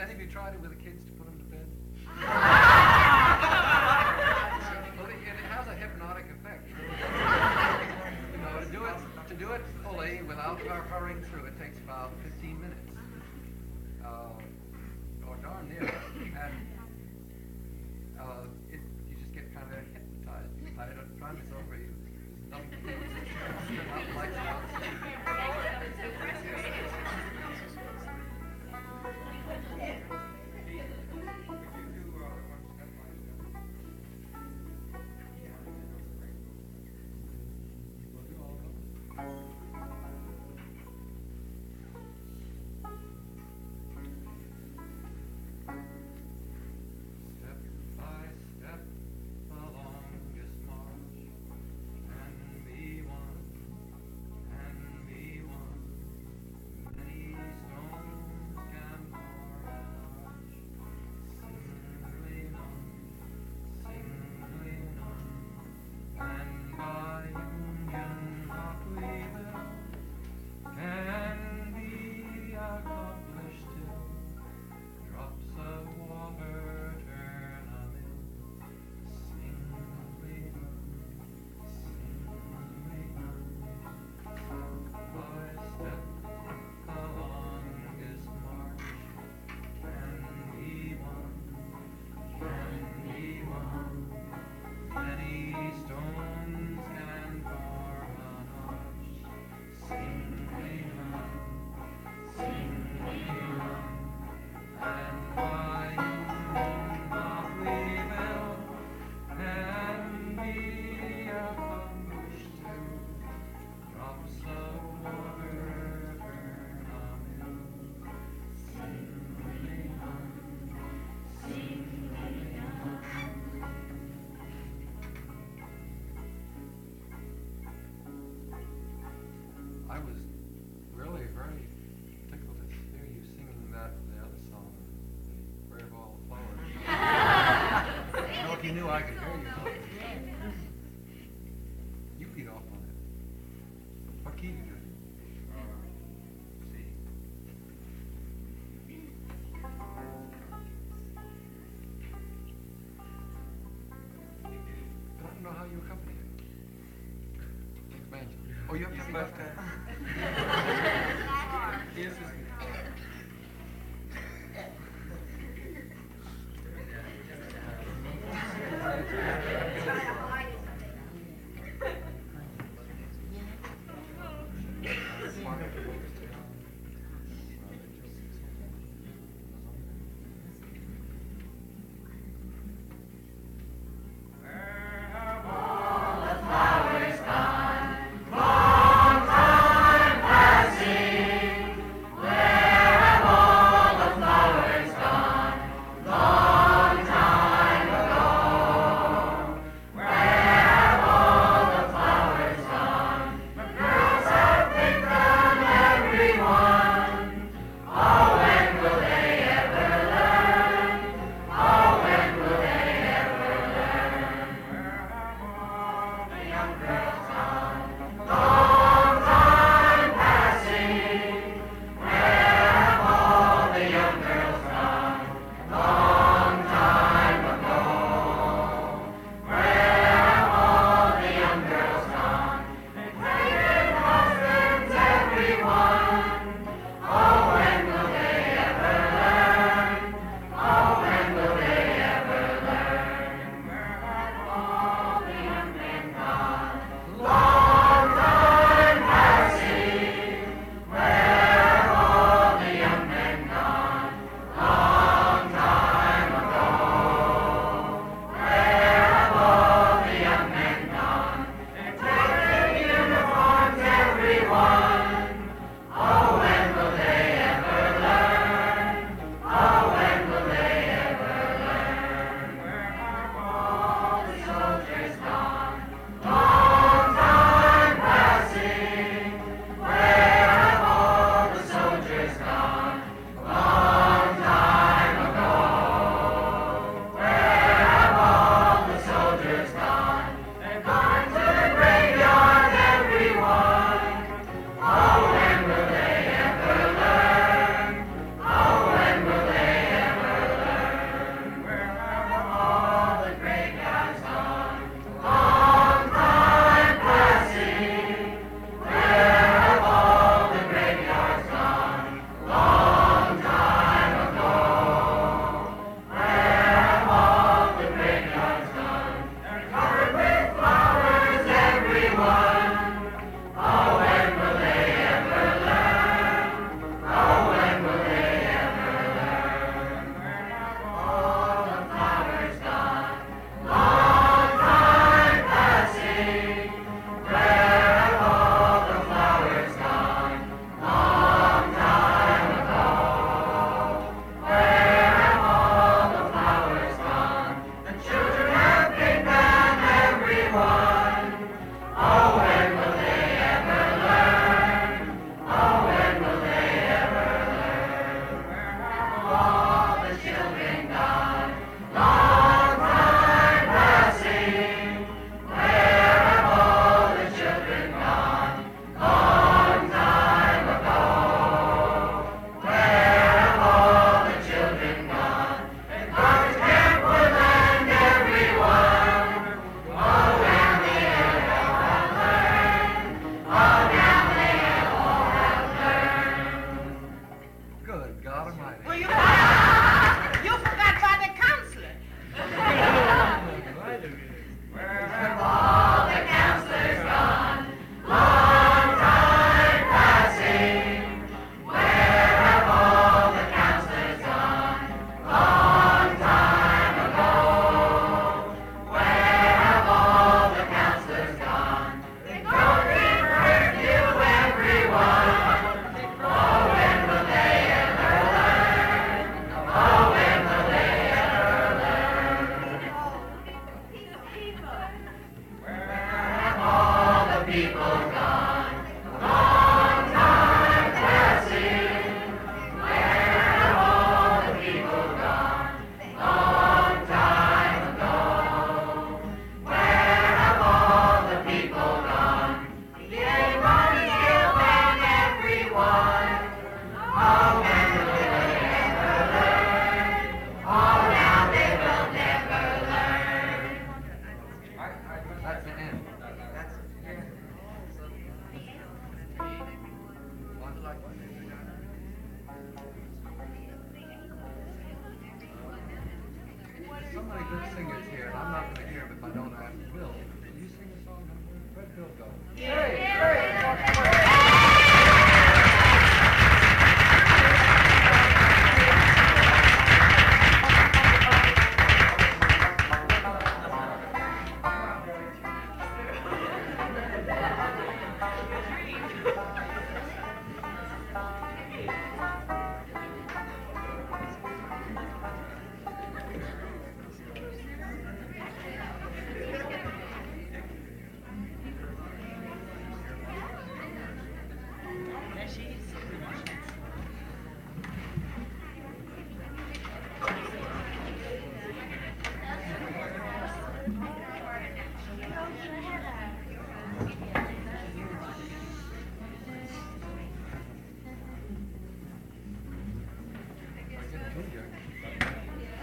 any of you tried it with the kids to put them to bed? Well, it has a hypnotic effect. You know, to do it fully without hurrying through it takes about 15 minutes. Or darn near. And you just get kind of hypnotized. I promise over you. There's nothing to do. Turn out the lights out. I was really very tickled to hear you singing the other song, the Prayer of All the Flowers. I don't know if you knew I could hear you. You beat off on it. What key did you do? C. I don't know how you accompany it. Banjo. Oh, you have to have left hand. Yes, Where night. Well, you forgot about the counselor. Where have all the counselors gone? Long time passing. Where have all the counselors gone? Long time ago. Where have all the counselors gone? They don't refer you, everyone. Oh, when will they ever learn? Oh, when will they ever learn? Where have all the people gone? Long time passing. Where have all the people gone? Long time ago. Where have all the people gone? They won't kill them, everyone. Oh, when will they ever learn? Oh, now they will never learn. That's the end. There's so many good singers here, and I'm not going to hear them if I don't ask Bill. Will you sing a song? Where'd Bill go? There she is. I can hear you.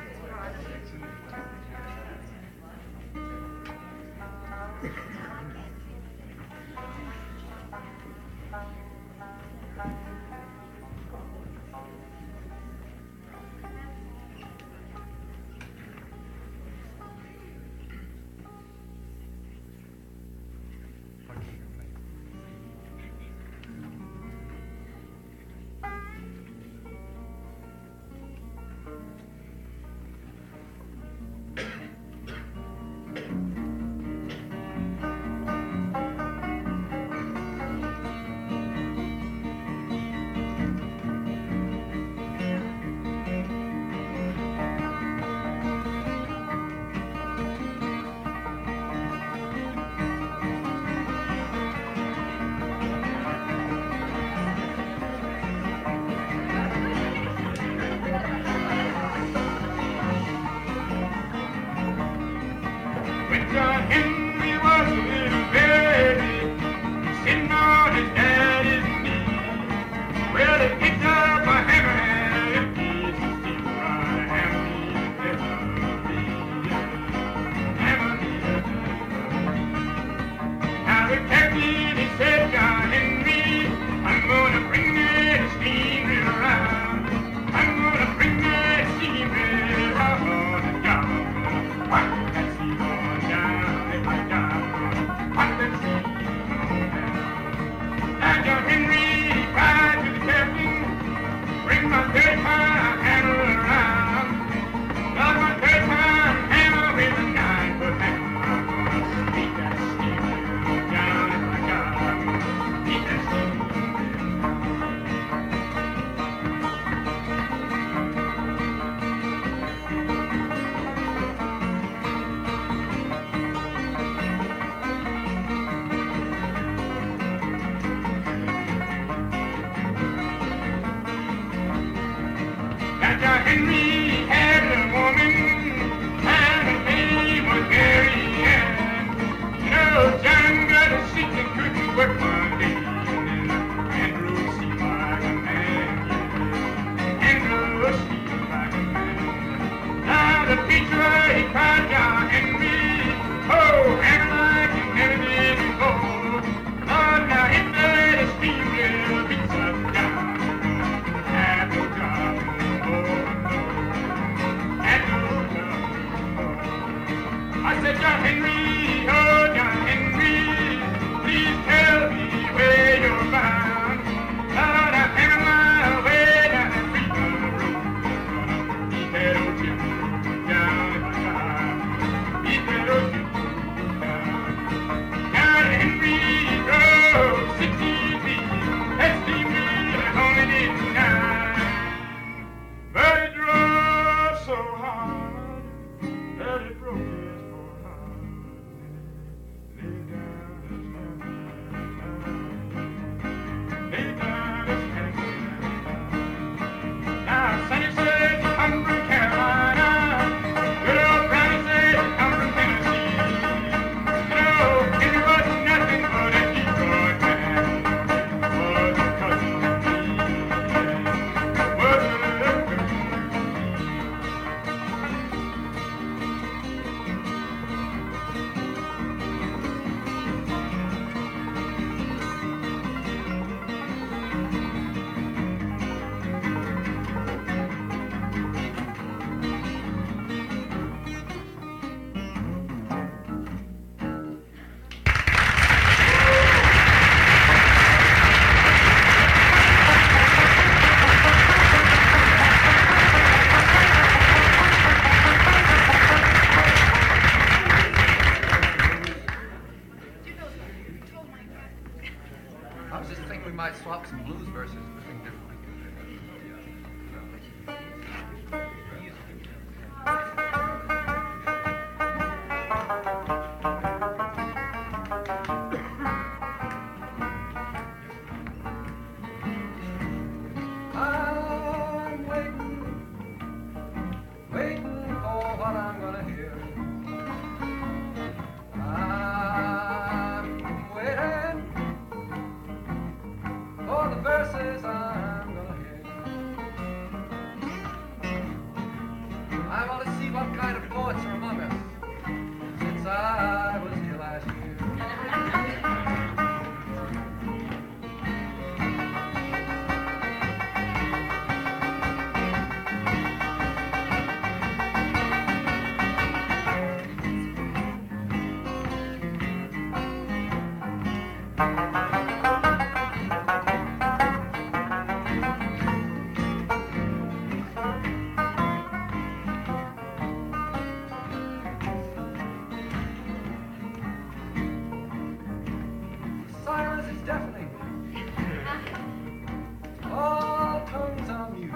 When John Henry was a little baby, sitting on his daddy's knee, well, he picked up a hammer and he still right hammer me hammer me. Now the captain, he said, John Henry, I'm gonna bring that steam wheel around. I'm gonna bring that steam wheel around the job. Whack that steam on down, let my job. Whack that steam on down. Now John Henry, he cried to the captain, bring my 30-pound hammer around. Got my 30-pound hammer with a 9-foot hammer. I'm gonna beat that steam wheel down in my job. Beat that steam wheel. Now Henry had a woman, and her name was Mary Ann. No, John got a sick and couldn't work one day, and then Andrew seemed like a man. Andrew seemed like a man. Now the preacher, he cried, John Henry, oh, hammer like you never did before. Lord, now hit that steam wheel beats us down. Have no job. I want to see what kind of poets are among us. Since I was here last year. Silence is deafening. All tongues are mute.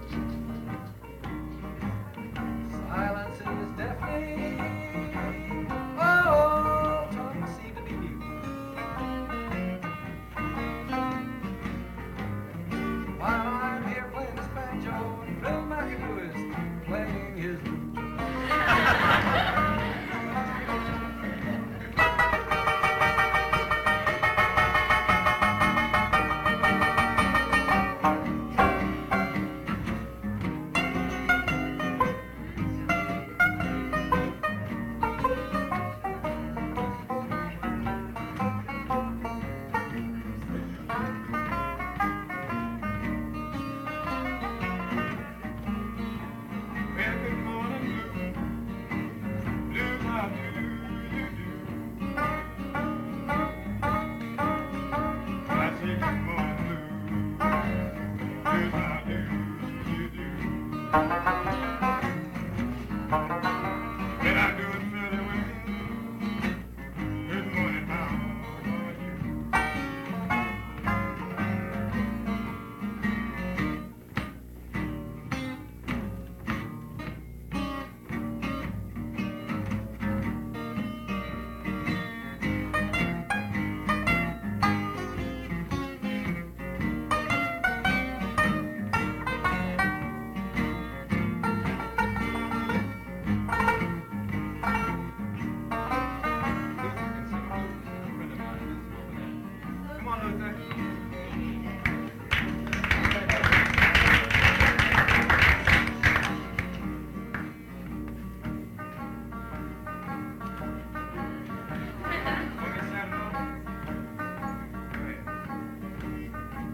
Silence is deafening. All tongues seem to be mute. While I'm here playing this banjo, and Bill McAdoo is playing his lute. Well, good morning, blue. Blues, how do you do? I say good morning, blue. Blues, how do you do? Well, I'm doing fairly well. Good morning, how are you? Come on, Luther. Okay, Samuel. Go ahead.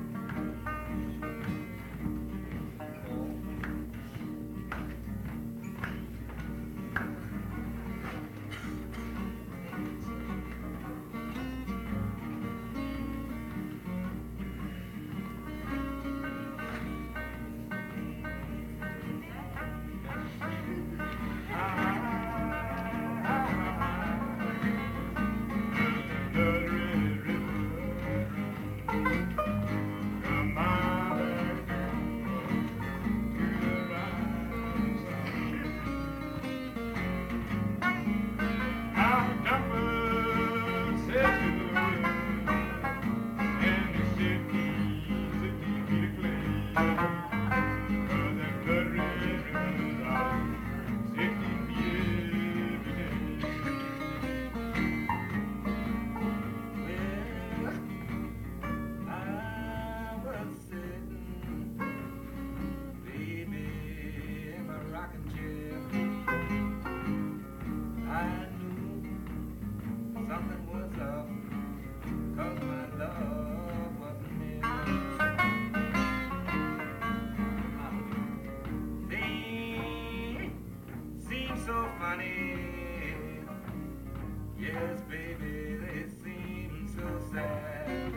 I was sitting, baby, in my rocking chair. I knew something was up, 'cause my love wasn't near. Seems so funny. Yes, baby, they seem so sad.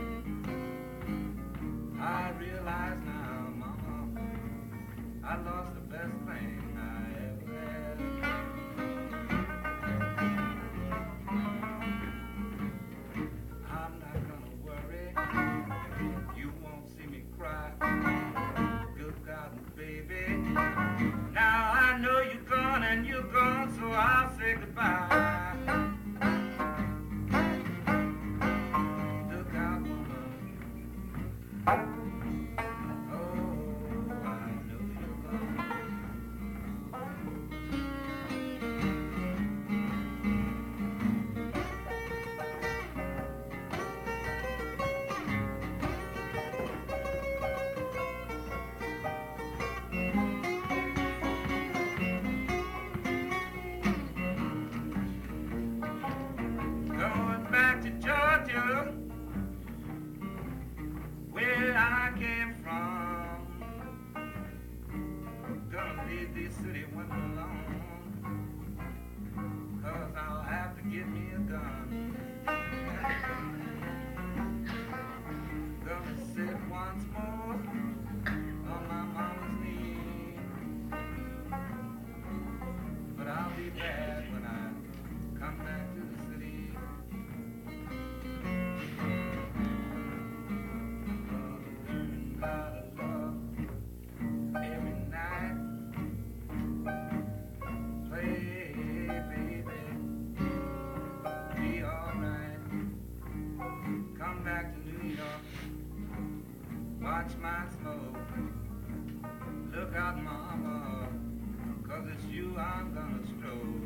I realize now, mama, I lost the best thing I ever had. I'm not gonna worry, you won't see me cry. Good God, baby, now I know you're gone and you're gone, so I'll say goodbye. Look out, woman. Oh, I know you're gone. leave this city when I'm alone, 'cause I'll have to get me a gun. Gonna sit once more on my mama's knee, but I'll be back when I come back to the city. Learn how to love every night. Play, baby, be alright. Come back to New York, watch my smoke. Look out, mama, 'cause it's you I'm gonna stroke.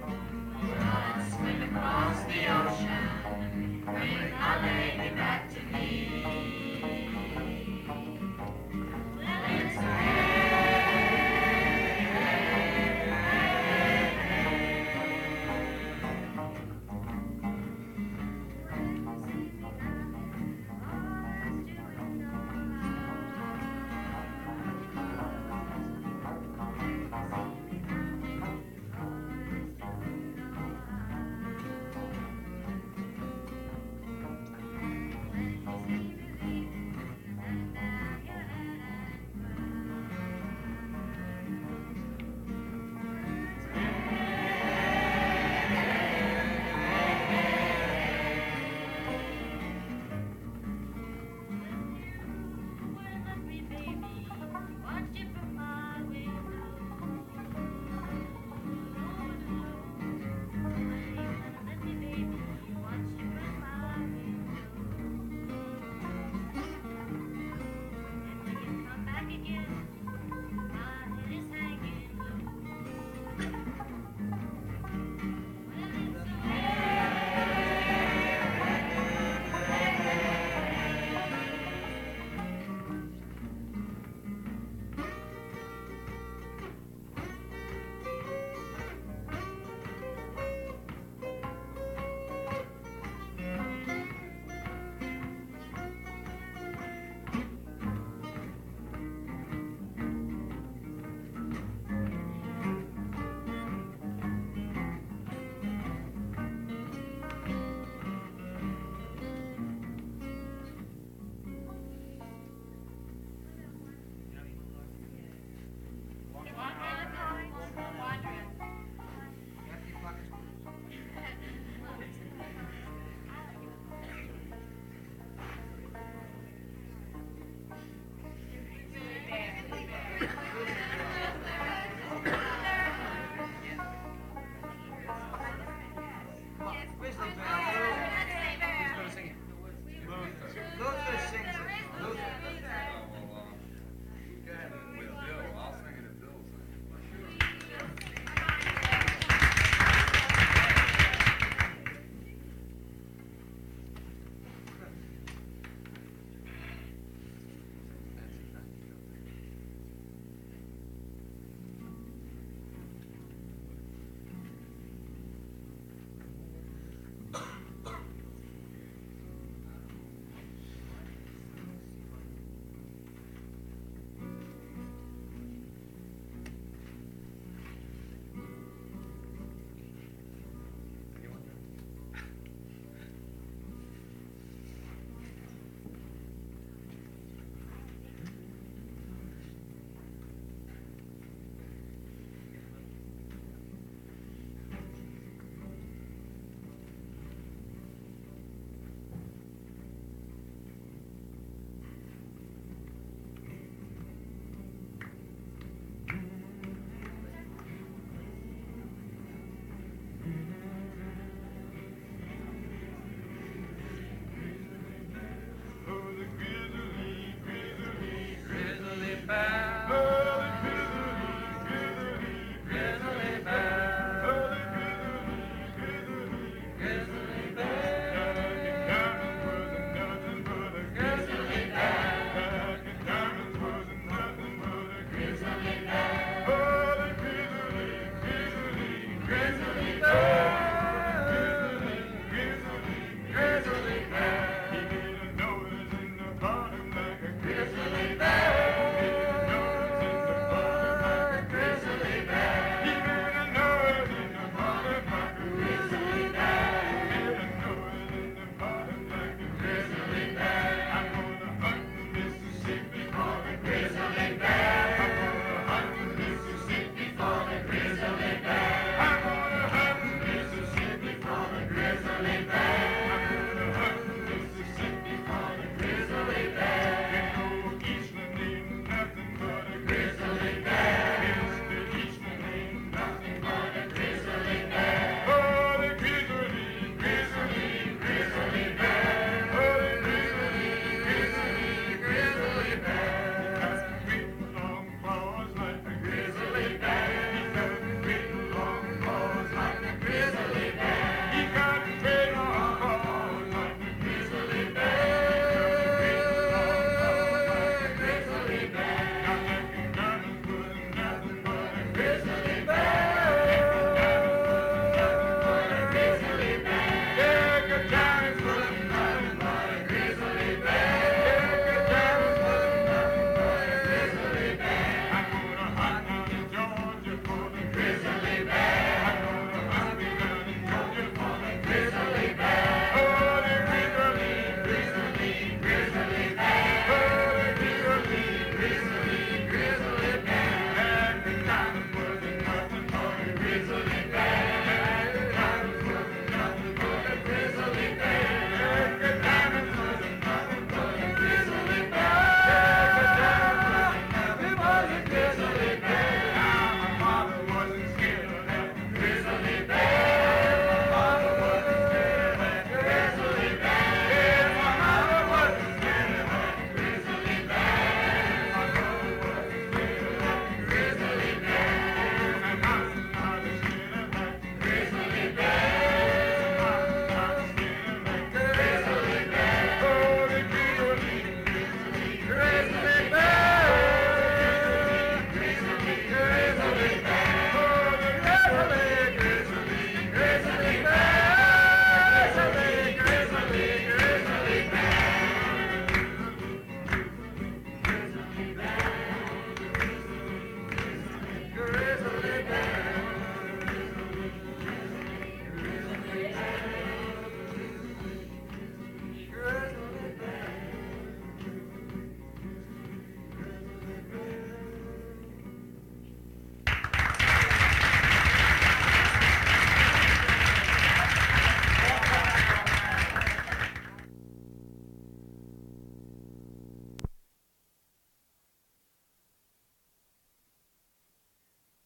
Bring my lady back to me.